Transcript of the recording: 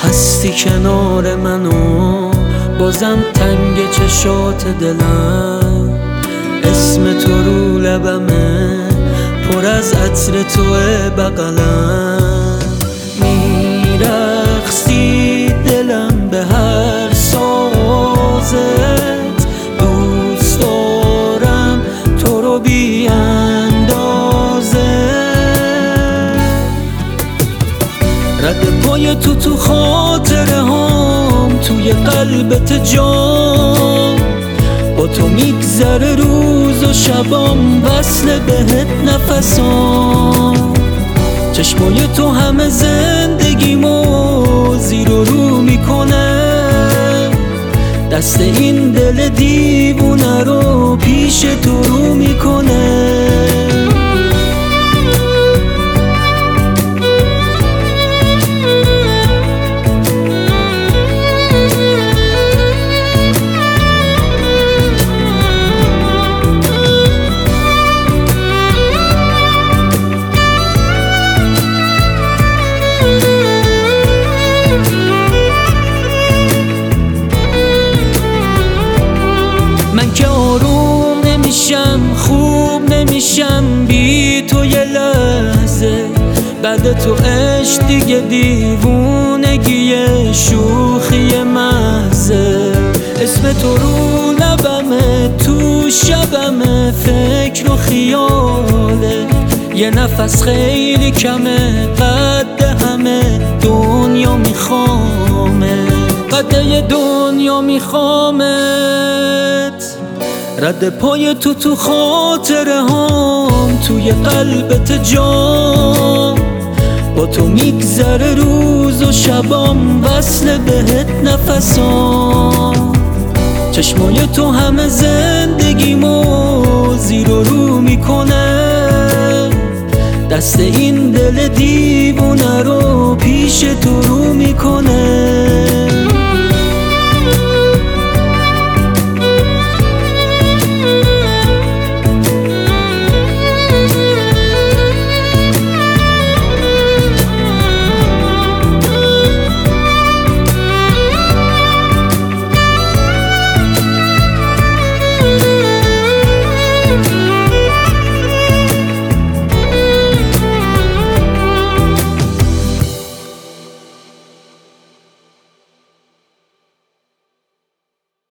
هستی کنار منو بازم تنگ چشات دلم، اسم تو رو لبمه پر از عطر توه بغلم، میرقصی دلم به هر سازت، دوست دارم تو رو بی اندازه، رد پای تو خاطره هام توی قلبت جام، با تو میگذره روز و شبام وصل بهت نفسام، چشمای تو همه زندگیمو زیر و رو میکنه، دست این دل دیوونه رو پیش تو رو میکنه. من که آروم نمیشم خوب نمیشم بی تو یه لحظه، بعد تو عشق دیگه دیوونگی شوخی محضه، اسم تو رو لبمه تو شبمه فکر و خیاله، یه نفس خیلی کمه قد همه دنیا میخوامه، قد دنیا میخوامت، رد پای تو خاطره هام توی قلبت جام، با تو میگذره روز و شبام وصل بهت نفسام، چشمای تو همه زندگیمو زیر و رو میکنه، دست این دل دیوونه رو